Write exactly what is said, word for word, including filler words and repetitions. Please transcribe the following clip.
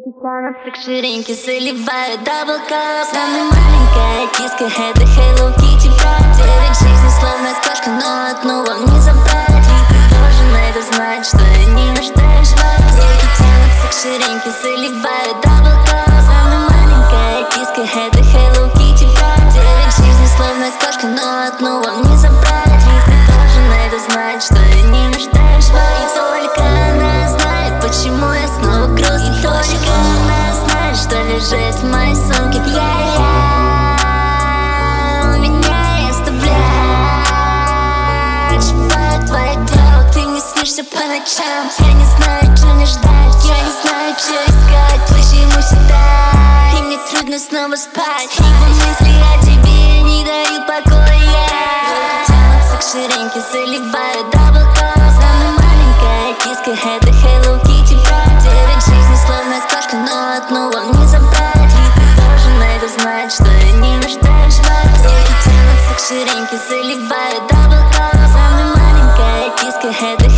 Тянутся к ширинке, заливают даблкап. Самая маленькая киска, это Hello Kitty брат. Девять жизней словно кошка, но одну вам не забрать. И ты должен это знать, что я не нуждаюсь в вас. Руки тянутся к ширинке, заливают даблкап. Самая маленькая киска, это Hello Kitty брат. Девять жизней словно кошка, но одну вам не забрать. И ты должен это знать, что я не нуждаюсь в вас. И только она знает, почему я снова грустный. Только она знает, что лежит в моей сумке. Я-я, у меня есть таблетка. Отшиваю твое тело, ты не спишься по ночам. Я не знаю, что мне ждать, я не знаю, что искать. Почему сюда, и мне трудно снова спать. Его мысли о тебе не дают покоя. Руки тянутся к ширинке, заливают даблкап. Самая маленькая киска, это Hello Kitty брат. Девять жизней словно кошка, но одну вам не забрать. И ты должен это знать, что я не нуждаюсь в вас. Руки тянутся к ширинке, заливают даблкап. Самая маленькая киска, это